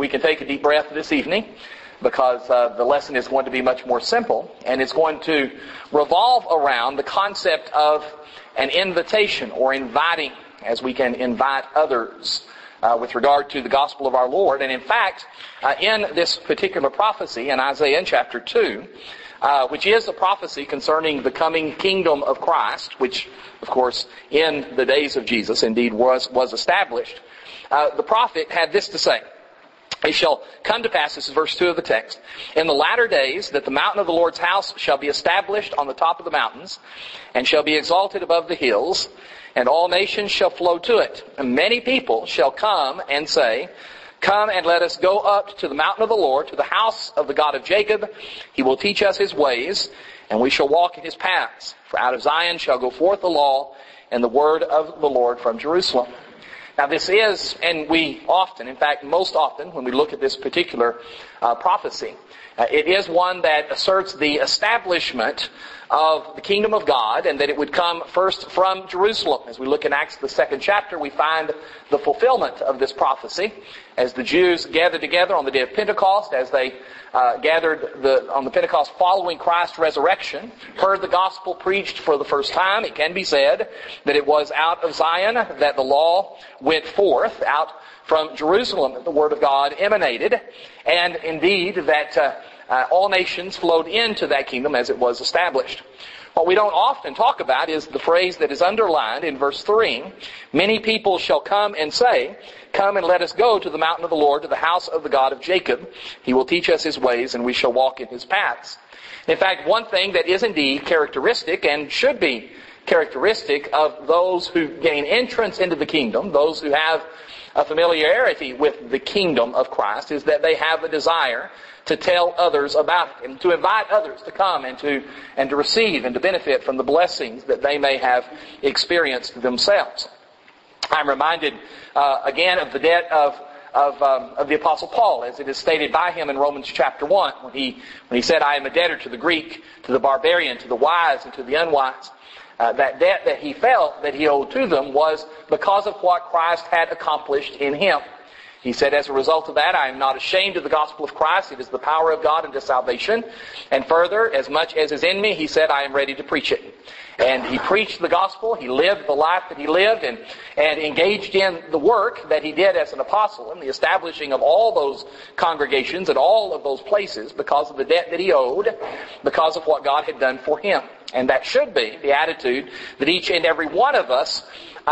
we can take a deep breath this evening, because the lesson is going to be much more simple, and it's going to revolve around the concept of an invitation, or inviting, as we can invite others with regard to the gospel of our Lord. And in fact, in this particular prophecy in Isaiah in chapter 2, which is a prophecy concerning the coming kingdom of Christ, which, of course, in the days of Jesus indeed was established, the prophet had this to say. It shall come to pass, this is verse 2 of the text, in the latter days that the mountain of the Lord's house shall be established on the top of the mountains, and shall be exalted above the hills, and all nations shall flow to it. And many people shall come and say, Come and let us go up to the mountain of the Lord, to the house of the God of Jacob. He will teach us His ways, and we shall walk in His paths. For out of Zion shall go forth the law and the word of the Lord from Jerusalem. Now this is, and we often, in fact most often, when we look at this particular prophecy, it is one that asserts the establishment of the kingdom of God, and that it would come first from Jerusalem. As we look in Acts, the 2nd chapter, we find the fulfillment of this prophecy as the Jews gathered together on the day of Pentecost, as they gathered on the Pentecost following Christ's resurrection, heard the gospel preached for the first time. It can be said that it was out of Zion that the law went forth, out from Jerusalem that the Word of God emanated, and indeed that all nations flowed into that kingdom as it was established. What we don't often talk about is the phrase that is underlined in verse 3, Many people shall come and say, Come and let us go to the mountain of the Lord, to the house of the God of Jacob. He will teach us His ways, and we shall walk in His paths. In fact, one thing that is indeed characteristic, and should be characteristic of those who gain entrance into the kingdom, those who have a familiarity with the kingdom of Christ, is that they have a desire to tell others about it, and to invite others to come and to receive and to benefit from the blessings that they may have experienced themselves. I'm reminded again of the debt of the Apostle Paul, as it is stated by him in Romans chapter 1, when he said, I am a debtor to the Greek, to the barbarian, to the wise, and to the unwise. That debt that he felt that he owed to them was because of what Christ had accomplished in him. He said, as a result of that, I am not ashamed of the gospel of Christ. It is the power of God unto salvation. And further, as much as is in me, he said, I am ready to preach it. And he preached the gospel. He lived the life that he lived, and engaged in the work that he did as an apostle, in the establishing of all those congregations and all of those places because of the debt that he owed, because of what God had done for him. And that should be the attitude that each and every one of us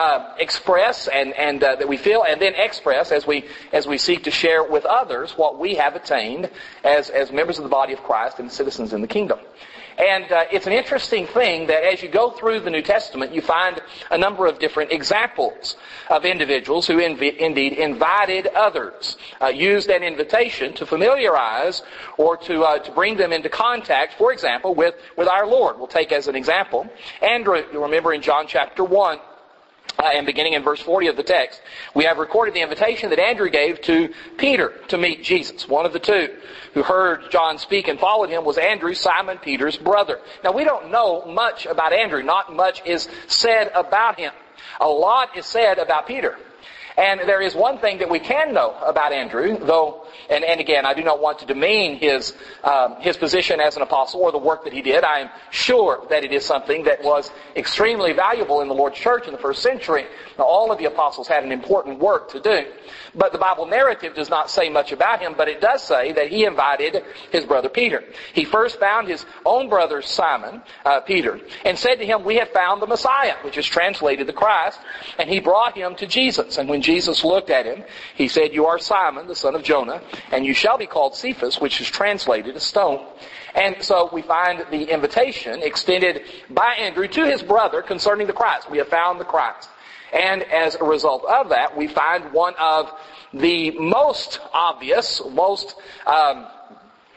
express and that we feel, and then express as we seek to share with others what we have attained as members of the body of Christ and citizens in the kingdom. And it's an interesting thing that as you go through the New Testament, you find a number of different examples of individuals who indeed invited others, used an invitation to familiarize or to bring them into contact, for example, with our Lord. We'll take as an example Andrew. You'll remember in John chapter 1, and beginning in verse 40 of the text, we have recorded the invitation that Andrew gave to Peter to meet Jesus. One of the two who heard John speak and followed him was Andrew, Simon Peter's brother. Now, we don't know much about Andrew. Not much is said about him. A lot is said about Peter. And there is one thing that we can know about Andrew, though, and again, I do not want to demean his position as an apostle or the work that he did. I am sure that it is something that was extremely valuable in the Lord's church in the first century. Now, all of the apostles had an important work to do. But the Bible narrative does not say much about him, but it does say that he invited his brother Peter. He first found his own brother Simon, Peter, and said to him, We have found the Messiah, which is translated the Christ, and he brought him to Jesus. And when Jesus looked at him, he said, You are Simon, the son of Jonah, and you shall be called Cephas, which is translated a stone. And so we find the invitation extended by Andrew to his brother concerning the Christ. We have found the Christ. And as a result of that, we find one of the most obvious, most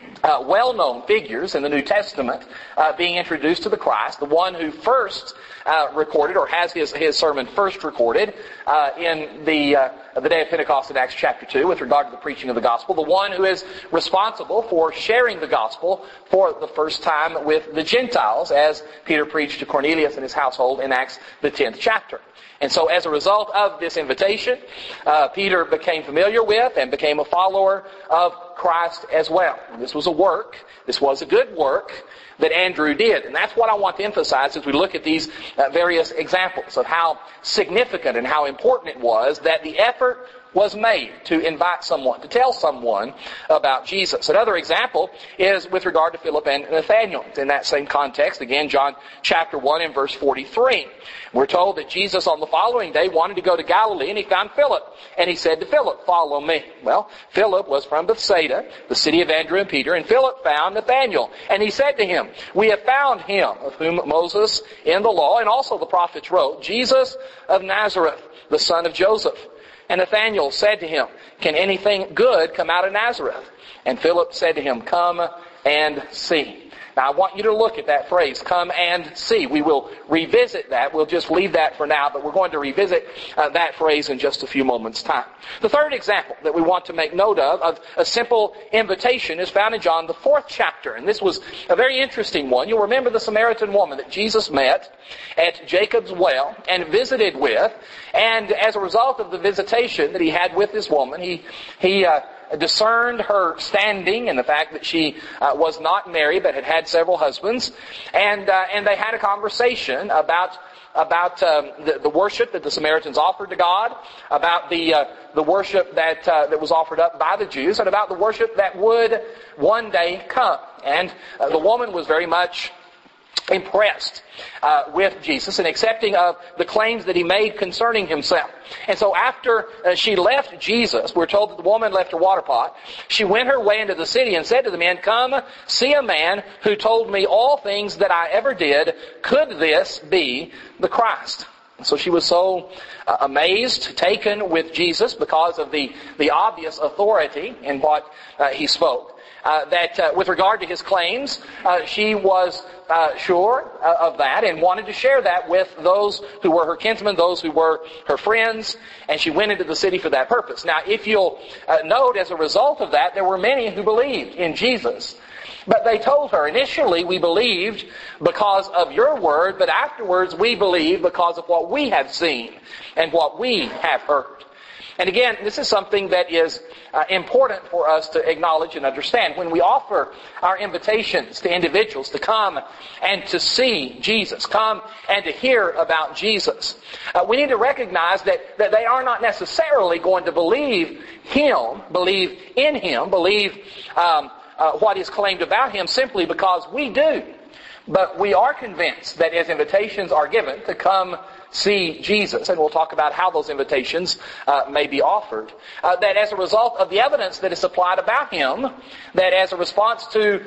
well-known figures in the New Testament being introduced to the Christ. The one who first recorded, or has his sermon first recorded in the day of Pentecost in Acts chapter 2 with regard to the preaching of the gospel. The one who is responsible for sharing the gospel for the first time with the Gentiles, as Peter preached to Cornelius and his household in Acts the 10th chapter. And so as a result of this invitation, Peter became familiar with and became a follower of Christ as well. And this was a work, this was a good work that Andrew did. And that's what I want to emphasize as we look at these various examples of how significant and how important it was that the effort was made to invite someone, to tell someone about Jesus. Another example is with regard to Philip and Nathanael. In that same context, again, John chapter 1 and verse 43. We're told that Jesus on the following day wanted to go to Galilee, and he found Philip. And he said to Philip, "Follow me." Well, Philip was from Bethsaida, the city of Andrew and Peter, and Philip found Nathanael. And he said to him, "We have found him of whom Moses in the law and also the prophets wrote, Jesus of Nazareth, the son of Joseph." And Nathanael said to him, "Can anything good come out of Nazareth?" And Philip said to him, "Come and see." Now I want you to look at that phrase, "come and see." We will revisit that. We'll just leave that for now, but we're going to revisit that phrase in just a few moments' time. The third example that we want to make note of a simple invitation, is found in John the 4th chapter. And this was a very interesting one. You'll remember the Samaritan woman that Jesus met at Jacob's well and visited with. And as a result of the visitation that he had with this woman, he discerned her standing and the fact that she was not married but had had several husbands, and they had a conversation about the worship that the Samaritans offered to God, about the worship that was offered up by the Jews, and about the worship that would one day come. And the woman was very much impressed with Jesus and accepting of the claims that he made concerning himself. And so after she left Jesus, we're told that the woman left her water pot. She went her way into the city and said to the men, "Come, see a man who told me all things that I ever did. Could this be the Christ?" So she was so amazed, taken with Jesus because of the obvious authority in what he spoke. That with regard to his claims, she was sure of that and wanted to share that with those who were her kinsmen, those who were her friends, and she went into the city for that purpose. Now, if you'll note, as a result of that, there were many who believed in Jesus. But they told her, "Initially we believed because of your word, but afterwards we believe because of what we have seen and what we have heard." And again, this is something that is important for us to acknowledge and understand. When we offer our invitations to individuals to come and to see Jesus, come and to hear about Jesus, we need to recognize that they are not necessarily going to believe Him, believe in Him, believe what is claimed about Him simply because we do. But we are convinced that as invitations are given to come see Jesus, and we'll talk about how those invitations may be offered, that as a result of the evidence that is supplied about Him, that as a response to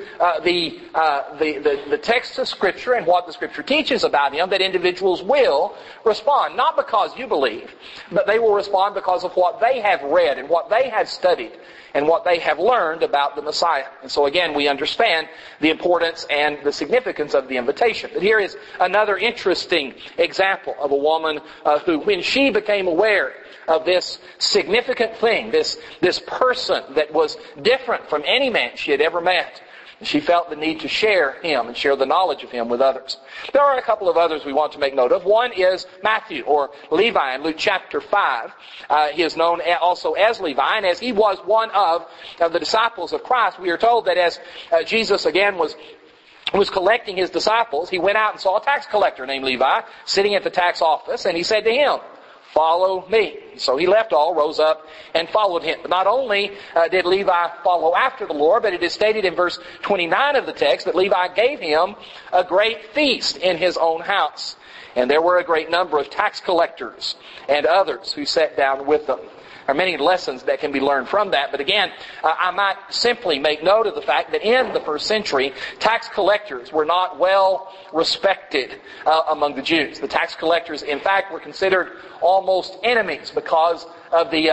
the text of Scripture and what the Scripture teaches about Him, that individuals will respond, not because you believe, but they will respond because of what they have read and what they have studied and what they have learned about the Messiah. And so again, we understand the importance and the significance of the invitation. But here is another interesting example of a woman who, when she became aware of this significant thing, this person that was different from any man she had ever met, she felt the need to share Him and share the knowledge of Him with others. There are a couple of others we want to make note of. One is Matthew, or Levi, in Luke chapter 5. He is known also as Levi, and as he was one of the disciples of Christ, we are told that as Jesus again was collecting His disciples, He went out and saw a tax collector named Levi sitting at the tax office, and He said to him, "Follow me." So he left all, rose up, and followed Him. But not only did Levi follow after the Lord, but it is stated in verse 29 of the text that Levi gave him a great feast in his own house. And there were a great number of tax collectors and others who sat down with them. There are many lessons that can be learned from that. But again, I might simply make note of the fact that in the first century, tax collectors were not well respected among the Jews. The tax collectors, in fact, were considered almost enemies because of the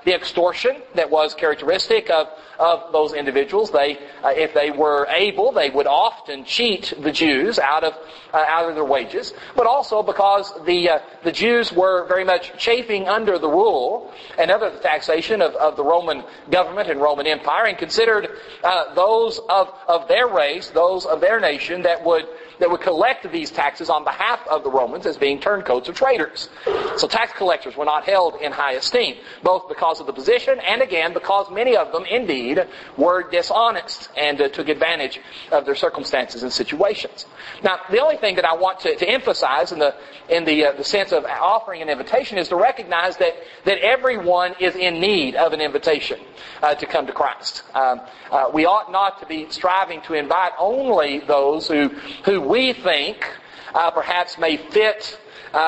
the extortion that was characteristic of those individuals. They, if they were able, they would often cheat the Jews out of their wages. But also because the Jews were very much chafing under the rule and under the taxation of the Roman government and Roman Empire, and considered those of their race, those of their nation that would collect these taxes on behalf of the Romans as being turncoats or traitors. So tax collectors were not held in high esteem, both because of the position and again because many of them indeed were dishonest and took advantage of their circumstances and situations. Now, the only thing that I want to emphasize in the sense of offering an invitation is to recognize that everyone is in need of an invitation to come to Christ. We ought not to be striving to invite only those who we think perhaps may fit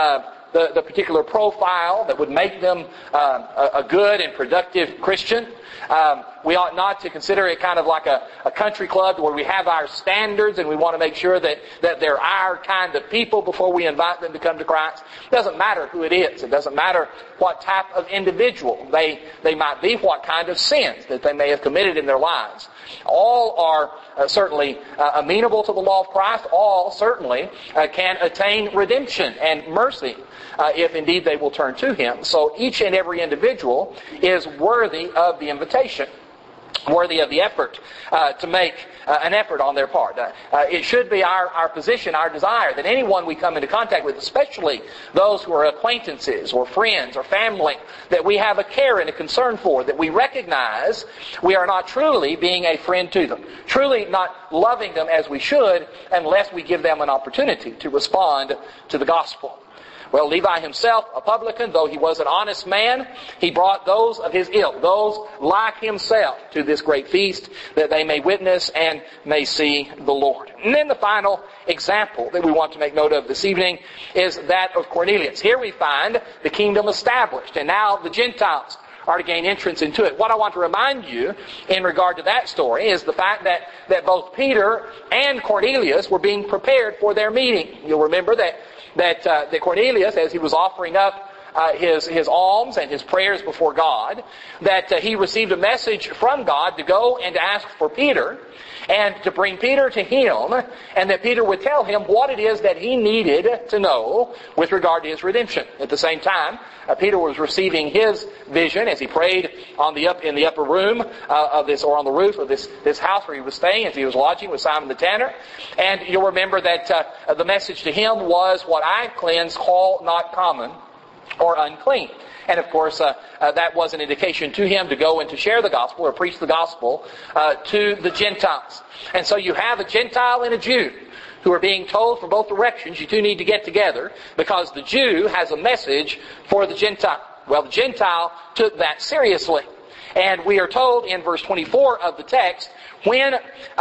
the particular profile that would make them a good and productive Christian. We ought not to consider it kind of like a country club where we have our standards and we want to make sure that they're our kind of people before we invite them to come to Christ. It doesn't matter who it is. It doesn't matter what type of individual they might be, what kind of sins that they may have committed in their lives. All are certainly amenable to the law of Christ. All certainly can attain redemption and mercy if indeed they will turn to Him. So each and every individual is worthy of the invitation, worthy of the effort to make an effort on their part. It should be our position, our desire, that anyone we come into contact with, especially those who are acquaintances or friends or family, that we have a care and a concern for, that we recognize we are not truly being a friend to them, truly not loving them as we should, unless we give them an opportunity to respond to the gospel. Well, Levi himself, a publican, though he was an honest man, he brought those of his ilk, those like himself, to this great feast that they may witness and may see the Lord. And then the final example that we want to make note of this evening is that of Cornelius. Here we find the kingdom established, and now the Gentiles are to gain entrance into it. What I want to remind you in regard to that story is the fact that both Peter and Cornelius were being prepared for their meeting. You'll remember that Cornelius, as he was offering up his alms and his prayers before God, that he received a message from God to go and to ask for Peter and to bring Peter to him, and that Peter would tell him what it is that he needed to know with regard to his redemption. At the same time, Peter was receiving his vision as he prayed in the upper room of this, or on the roof of this house where he was staying, as he was lodging with Simon the tanner. And you'll remember that the message to him was, "What I cleanse, call not common or unclean." And of course, that was an indication to him to go and to share the gospel or preach the gospel to the Gentiles. And so you have a Gentile and a Jew who are being told from both directions, you two need to get together because the Jew has a message for the Gentile. Well, the Gentile took that seriously. And we are told in verse 24 of the text, when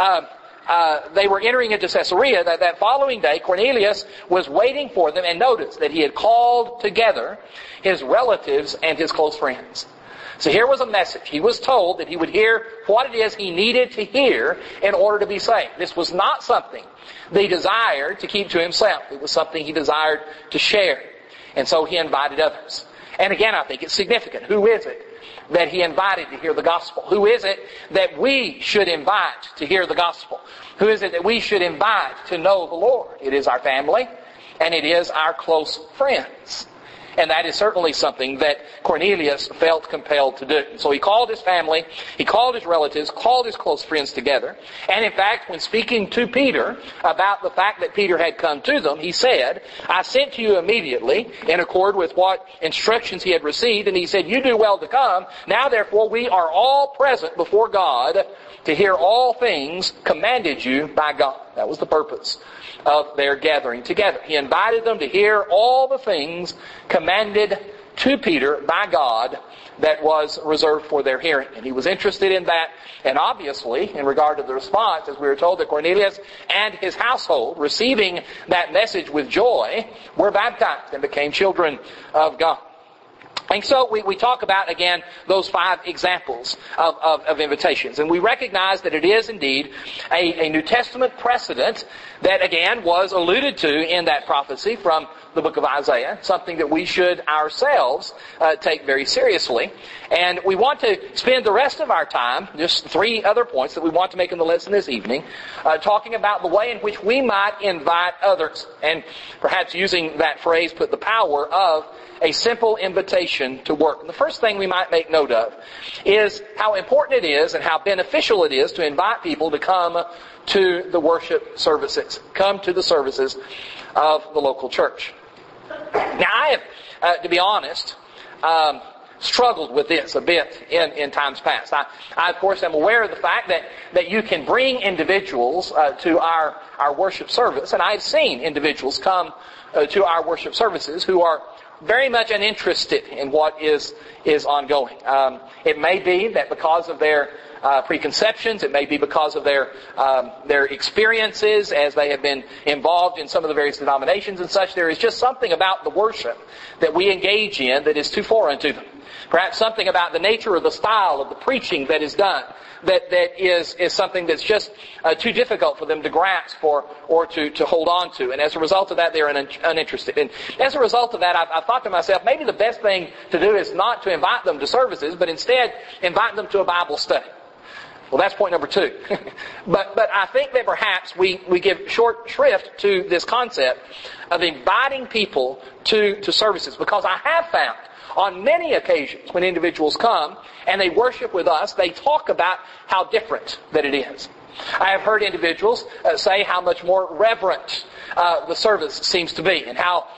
they were entering into Caesarea, that following day, Cornelius was waiting for them, and notice that he had called together his relatives and his close friends. So here was a message. He was told that he would hear what it is he needed to hear in order to be saved. This was not something that he desired to keep to himself. It was something he desired to share. And so he invited others. And again, I think it's significant. Who is it that he invited to hear the gospel? Who is it that we should invite to hear the gospel? Who is it that we should invite to know the Lord? It is our family, and it is our close friends. And that is certainly something that Cornelius felt compelled to do. So he called his family, he called his relatives, called his close friends together. And in fact, when speaking to Peter about the fact that Peter had come to them, he said, "I sent to you immediately in accord with what instructions he had received." And he said, "You do well to come. Now therefore we are all present before God to hear all things commanded you by God." That was the purpose of their gathering together. He invited them to hear all the things commanded to Peter by God that was reserved for their hearing. And he was interested in that. And obviously, in regard to the response, as we were told, that Cornelius and his household, receiving that message with joy, were baptized and became children of God. And so we talk about, again, those 5 examples of invitations. And we recognize that it is indeed a New Testament precedent that, again, was alluded to in that prophecy from the book of Isaiah, something that we should ourselves take very seriously. And we want to spend the rest of our time, just 3 other points that we want to make in the lesson this evening, talking about the way in which we might invite others. And perhaps using that phrase, put the power of a simple invitation to work. And the first thing we might make note of is how important it is and how beneficial it is to invite people to come to the worship services. Come to the services of the local church. Now, I have, to be honest, struggled with this a bit in times past. I, of course, am aware of the fact that you can bring individuals to our worship service, and I've seen individuals come to our worship services who are very much uninterested in what is ongoing. It may be that because of their preconceptions, it may be because of their experiences as they have been involved in some of the various denominations and such. There is just something about the worship that we engage in that is too foreign to them. Perhaps something about the nature or the style of the preaching that is done that is something that's just too difficult for them to grasp or to hold on to. And as a result of that, they're uninterested. And as a result of that, I've thought to myself, maybe the best thing to do is not to invite them to services, but instead invite them to a Bible study. Well, that's point number 2. But I think that perhaps we give short shrift to this concept of inviting people to services, because I have found on many occasions when individuals come and they worship with us, they talk about how different that it is. I have heard individuals say how much more reverent the service seems to be, and how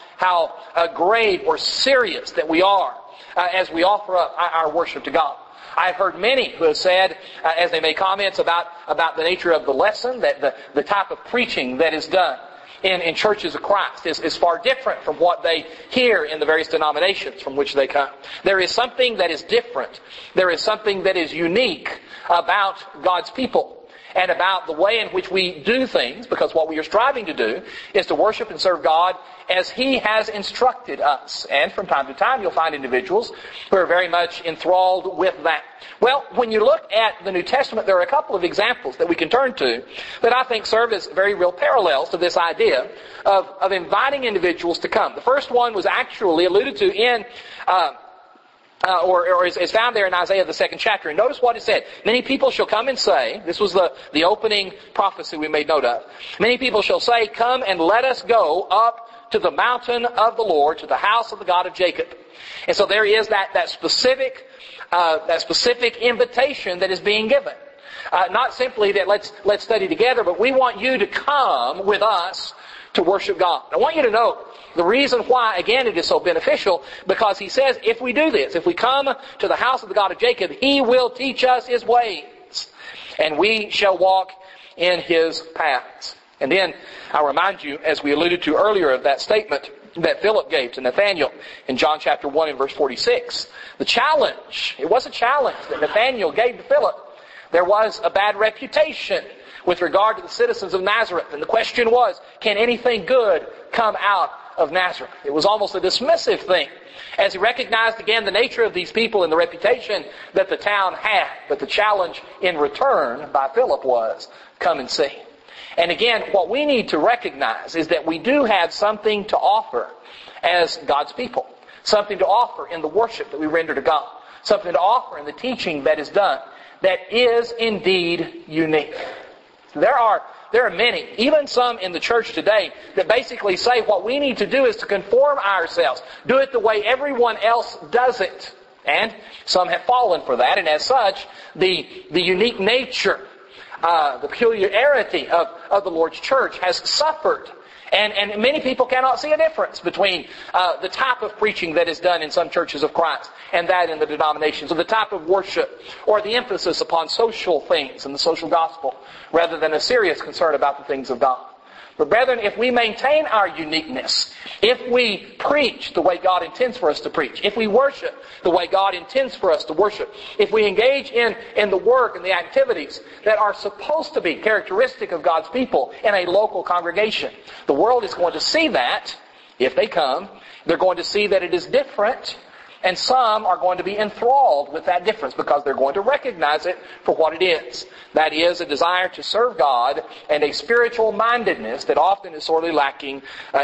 grave or serious that we are as we offer up our worship to God. I've heard many who have said, as they make comments about the nature of the lesson, that the type of preaching that is done in churches of Christ is far different from what they hear in the various denominations from which they come. There is something that is different. There is something that is unique about God's people and about the way in which we do things, because what we are striving to do is to worship and serve God as He has instructed us. And from time to time you'll find individuals who are very much enthralled with that. Well, when you look at the New Testament, there are a couple of examples that we can turn to that I think serve as very real parallels to this idea of inviting individuals to come. The first one was actually alluded to in or is found there in Isaiah the 2nd chapter. And notice what it said. Many people shall come and say, this was the opening prophecy we made note of. Many people shall say, come and let us go up to the mountain of the Lord, to the house of the God of Jacob. And so there is that specific invitation that is being given. Not simply that let's study together, but we want you to come with us to worship God. I want you to know the reason why, again, it is so beneficial, because He says if we do this, if we come to the house of the God of Jacob, He will teach us His ways, and we shall walk in His paths. And then I'll remind you, as we alluded to earlier, of that statement that Philip gave to Nathanael in John chapter 1 and verse 46. The challenge, it was a challenge that Nathanael gave to Philip. There was a bad reputation with regard to the citizens of Nazareth. And the question was, can anything good come out of Nazareth? It was almost a dismissive thing, as he recognized again the nature of these people and the reputation that the town had. But the challenge in return by Philip was, come and see. And again, what we need to recognize is that we do have something to offer as God's people. Something to offer in the worship that we render to God. Something to offer in the teaching that is done that is indeed unique. There are many, even some in the church today, that basically say what we need to do is to conform ourselves. Do it the way everyone else does it. And some have fallen for that, and as such, the unique nature, the peculiarity of the Lord's church has suffered. And many people cannot see a difference between the type of preaching that is done in some churches of Christ and that in the denominations, or the type of worship, or the emphasis upon social things and the social gospel, rather than a serious concern about the things of God. But brethren, if we maintain our uniqueness, if we preach the way God intends for us to preach, if we worship the way God intends for us to worship, if we engage in the work and the activities that are supposed to be characteristic of God's people in a local congregation, the world is going to see that if they come. They're going to see that it is different. And some are going to be enthralled with that difference because they're going to recognize it for what it is. That is a desire to serve God and a spiritual mindedness that often is sorely lacking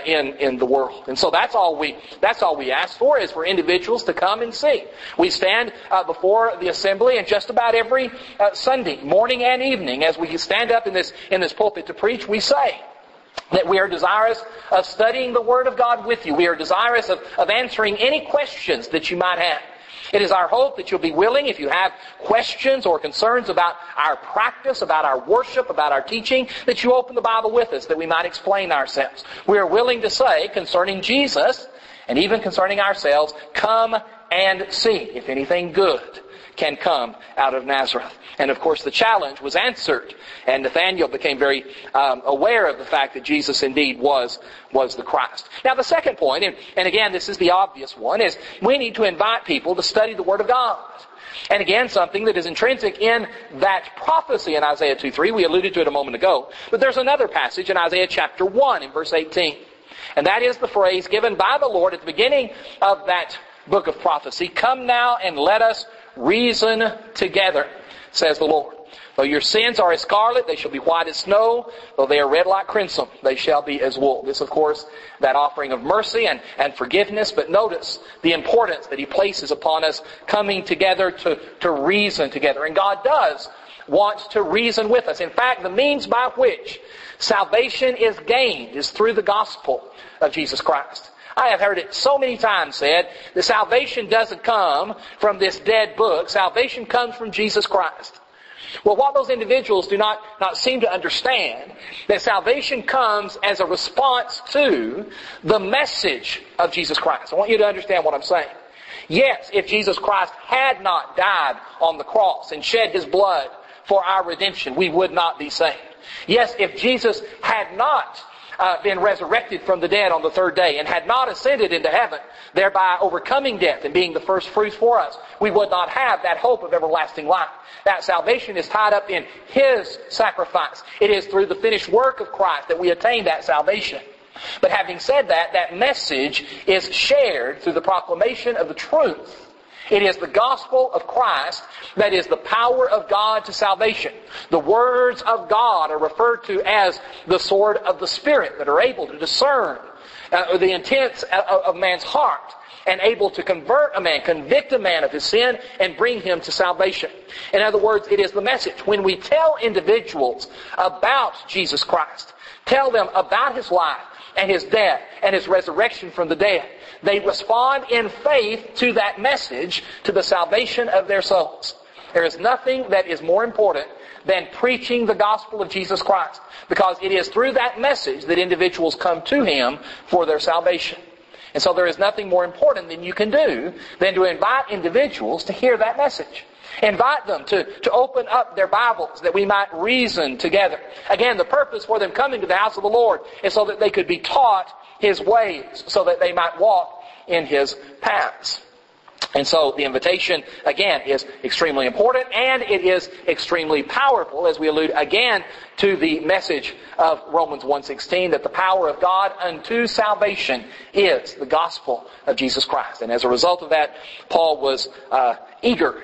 in the world. And so that's all we ask for, is for individuals to come and see. We stand before the assembly, and just about every Sunday, morning and evening, as we stand up in this pulpit to preach, we say that we are desirous of studying the Word of God with you. We are desirous of answering any questions that you might have. It is our hope that you'll be willing, if you have questions or concerns about our practice, about our worship, about our teaching, that you open the Bible with us, that we might explain ourselves. We are willing to say concerning Jesus, and even concerning ourselves, come and see if anything good can come out of Nazareth. And of course the challenge was answered, and Nathanael became very aware of the fact that Jesus indeed was the Christ. Now the second point, and again this is the obvious one, is we need to invite people to study the Word of God. And again, something that is intrinsic in that prophecy in Isaiah 2:3, we alluded to it a moment ago, but there's another passage in Isaiah chapter 1 in verse 18. And that is the phrase given by the Lord at the beginning of that book of prophecy, "Come now and let us reason together, says the Lord. Though your sins are as scarlet, they shall be white as snow. Though they are red like crimson, they shall be as wool." This, of course, that offering of mercy and forgiveness. But notice the importance that He places upon us coming together to reason together. And God does want to reason with us. In fact, the means by which salvation is gained is through the gospel of Jesus Christ. I have heard it so many times said that salvation doesn't come from this dead book. Salvation comes from Jesus Christ. Well, what those individuals do not seem to understand, that salvation comes as a response to the message of Jesus Christ. I want you to understand what I'm saying. Yes, if Jesus Christ had not died on the cross and shed His blood for our redemption, we would not be saved. Yes, if Jesus had not been resurrected from the dead on the third day and had not ascended into heaven, thereby overcoming death and being the first fruits for us, we would not have that hope of everlasting life. That salvation is tied up in His sacrifice. It is through the finished work of Christ that we attain that salvation. But having said that, that message is shared through the proclamation of the truth. It is the gospel of Christ that is the power of God to salvation. The words of God are referred to as the sword of the Spirit, that are able to discern the intents of man's heart and able to convert a man, convict a man of his sin, and bring him to salvation. In other words, it is the message. When we tell individuals about Jesus Christ, tell them about His life and His death and His resurrection from the dead, they respond in faith to that message, to the salvation of their souls. There is nothing that is more important than preaching the gospel of Jesus Christ, because it is through that message that individuals come to Him for their salvation. And so there is nothing more important than you can do than to invite individuals to hear that message. Invite them to open up their Bibles that we might reason together. Again, the purpose for them coming to the house of the Lord is so that they could be taught His ways, so that they might walk in His paths. And so the invitation, again, is extremely important, and it is extremely powerful, as we allude again to the message of Romans 1:16, that the power of God unto salvation is the gospel of Jesus Christ. And as a result of that, Paul was eager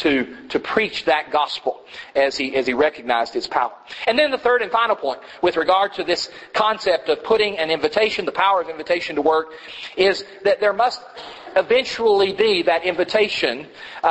to preach that gospel as he recognized its power. And then the third and final point with regard to this concept of putting an invitation, the power of invitation to work, is that there must eventually be that invitation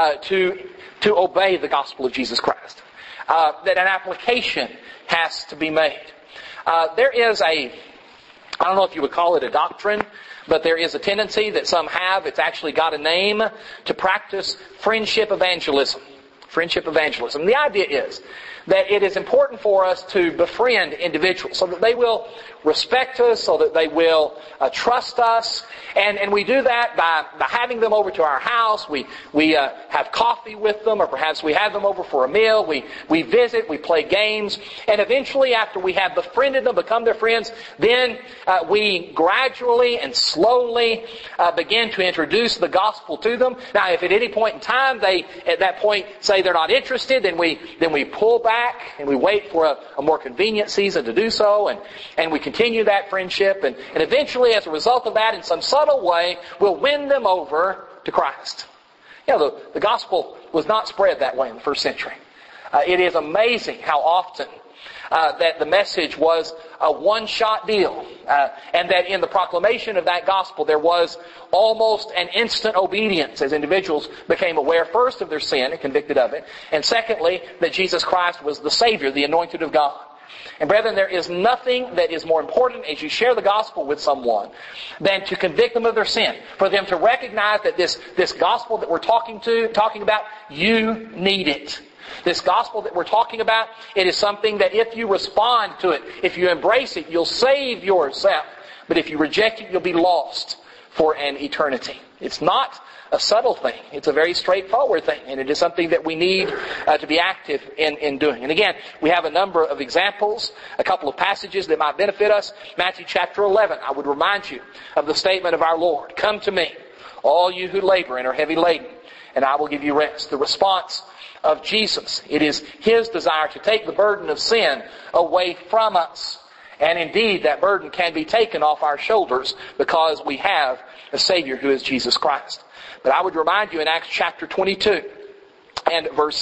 to obey the gospel of Jesus Christ. That an application has to be made. There is I don't know if you would call it a doctrine, but there is a tendency that some have, it's actually got a name, to practice friendship evangelism. Friendship evangelism. The idea is that it is important for us to befriend individuals so that they will respect us, so that they will trust us. And we do that by having them over to our house. We have coffee with them, or perhaps we have them over for a meal. We visit, we play games. And eventually, after we have befriended them, become their friends, then we gradually and slowly begin to introduce the gospel to them. Now, if at any point in time they, at that point, say they're not interested, then we pull back and we wait for a more convenient season to do so, and we continue that friendship, and eventually, as a result of that, in some subtle way, we'll win them over to Christ. You know, the gospel was not spread that way in the first century. It is amazing how often that the message was a one-shot deal, and that in the proclamation of that gospel there was almost an instant obedience as individuals became aware first of their sin and convicted of it, and secondly, that Jesus Christ was the Savior, the anointed of God. And brethren, there is nothing that is more important as you share the gospel with someone than to convict them of their sin. For them to recognize that this gospel that we're talking about, you need it. This gospel that we're talking about, it is something that if you respond to it, if you embrace it, you'll save yourself. But if you reject it, you'll be lost for an eternity. It's not a subtle thing. It's a very straightforward thing. And it is something that we need to be active in doing. And again, we have a number of examples, a couple of passages that might benefit us. Matthew chapter 11, I would remind you of the statement of our Lord. Come to me, all you who labor and are heavy laden, and I will give you rest. The response of Jesus. It is His desire to take the burden of sin away from us. And indeed, that burden can be taken off our shoulders because we have a Savior who is Jesus Christ. But I would remind you in Acts chapter 22 and verse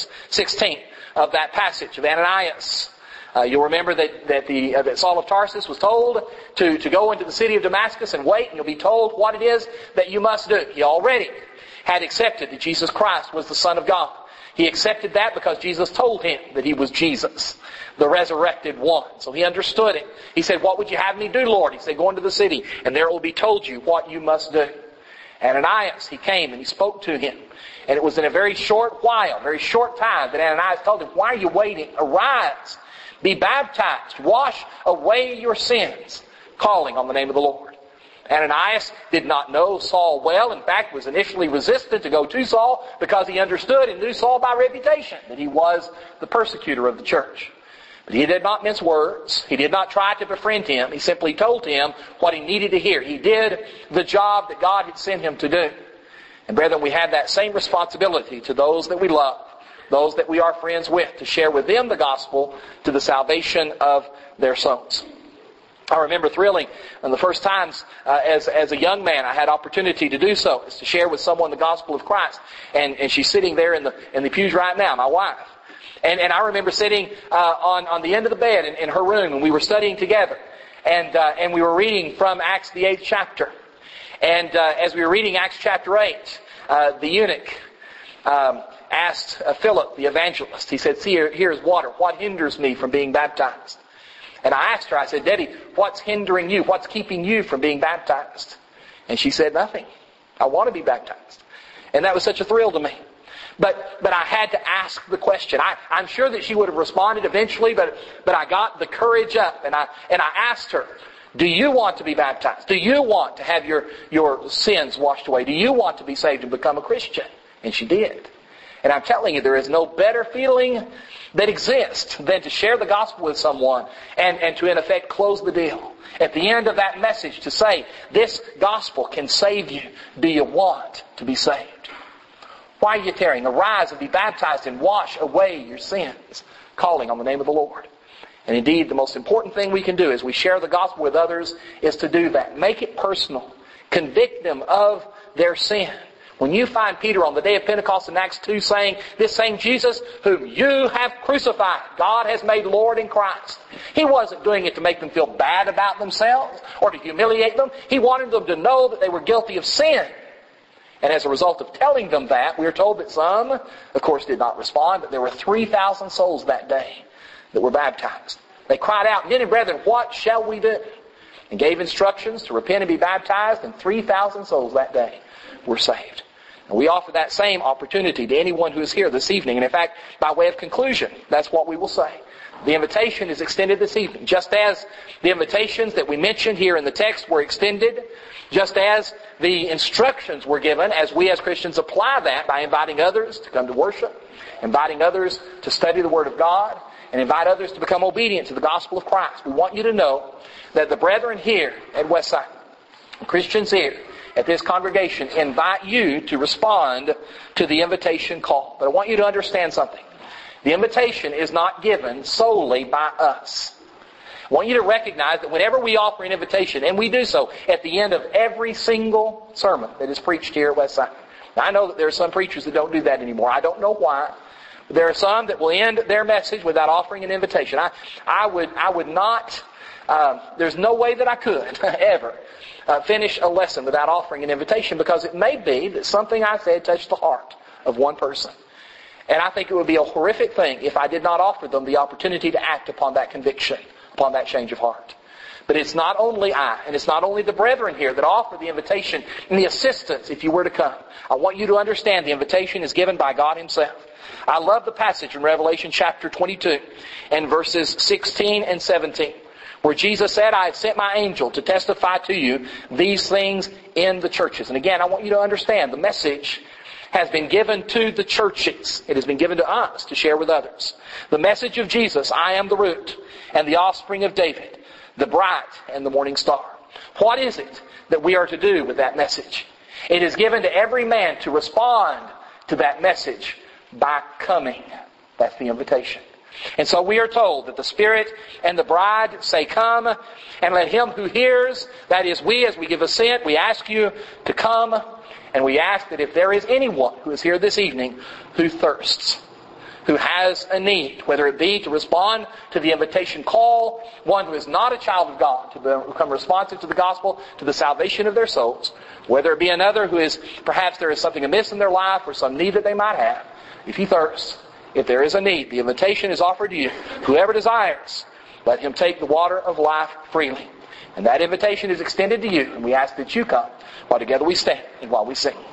16 of that passage of Ananias. You'll remember that Saul of Tarsus was told to go into the city of Damascus and wait, and you'll be told what it is that you must do. He already had accepted that Jesus Christ was the Son of God. He accepted that because Jesus told him that He was Jesus, the resurrected one. So he understood it. He said, what would you have me do, Lord? He said, go into the city, and there it will be told you what you must do. Ananias, he came and he spoke to him. And it was in a very short while, very short time, that Ananias told him, why are you waiting? Arise, be baptized, wash away your sins, calling on the name of the Lord. Ananias did not know Saul well. In fact, was initially resistant to go to Saul because he understood and knew Saul by reputation, that he was the persecutor of the church. But he did not mince words. He did not try to befriend him. He simply told him what he needed to hear. He did the job that God had sent him to do. And brethren, we have that same responsibility to those that we love, those that we are friends with, to share with them the gospel to the salvation of their souls. I remember thrilling the first times as a young man I had opportunity to do so, is to share with someone the gospel of Christ. And she's sitting there in the pews right now, my wife. And I remember sitting on the end of the bed in her room, and we were studying together. And we were reading from Acts the 8th chapter. And as we were reading Acts chapter 8, the eunuch asked Philip the evangelist, he said, see, here's water. What hinders me from being baptized? And I asked her, I said, Debbie, what's hindering you? What's keeping you from being baptized? And she said, nothing. I want to be baptized. And that was such a thrill to me. But I had to ask the question. I'm sure that she would have responded eventually, but I got the courage up and I asked her, do you want to be baptized? Do you want to have your sins washed away? Do you want to be saved and become a Christian? And she did. And I'm telling you, there is no better feeling that exists than to share the gospel with someone and to, in effect, close the deal. At the end of that message to say, this gospel can save you. Do you want to be saved? Why are you tarrying? Arise and be baptized and wash away your sins, calling on the name of the Lord. And indeed, the most important thing we can do as we share the gospel with others is to do that. Make it personal. Convict them of their sin. When you find Peter on the day of Pentecost in Acts 2 saying, this same Jesus whom you have crucified, God has made Lord in Christ. He wasn't doing it to make them feel bad about themselves or to humiliate them. He wanted them to know that they were guilty of sin. And as a result of telling them that, we are told that some, of course, did not respond, but there were 3,000 souls that day that were baptized. They cried out, men and brethren, what shall we do? And gave instructions to repent and be baptized, and 3,000 souls that day were saved. And we offer that same opportunity to anyone who is here this evening. And in fact, by way of conclusion, that's what we will say. The invitation is extended this evening. Just as the invitations that we mentioned here in the text were extended, just as the instructions were given, as we as Christians apply that by inviting others to come to worship, inviting others to study the Word of God, and invite others to become obedient to the gospel of Christ. We want you to know that the brethren here at Westside, Christians here at this congregation, invite you to respond to the invitation call. But I want you to understand something. The invitation is not given solely by us. I want you to recognize that whenever we offer an invitation, and we do so at the end of every single sermon that is preached here at Westside. Now, I know that there are some preachers that don't do that anymore. I don't know why. But there are some that will end their message without offering an invitation. I would not, there's no way that I could ever finish a lesson without offering an invitation, because it may be that something I said touched the heart of one person. And I think it would be a horrific thing if I did not offer them the opportunity to act upon that conviction, upon that change of heart. But it's not only I, and it's not only the brethren here that offer the invitation and the assistance if you were to come. I want you to understand the invitation is given by God Himself. I love the passage in Revelation chapter 22 and verses 16 and 17, where Jesus said, I have sent my angel to testify to you these things in the churches. And again, I want you to understand the message has been given to the churches. It has been given to us to share with others. The message of Jesus, I am the root and the offspring of David, the bright and the morning star. What is it that we are to do with that message? It is given to every man to respond to that message by coming. That's the invitation. And so we are told that the Spirit and the bride say, come, and let him who hears, that is we, as we give assent, we ask you to come. And we ask that if there is anyone who is here this evening who thirsts, who has a need, whether it be to respond to the invitation call, one who is not a child of God, to become responsive to the gospel, to the salvation of their souls, whether it be another who is, perhaps there is something amiss in their life or some need that they might have, if he thirsts, if there is a need, the invitation is offered to you. Whoever desires, let him take the water of life freely. And that invitation is extended to you, and we ask that you come while together we stand and while we sing.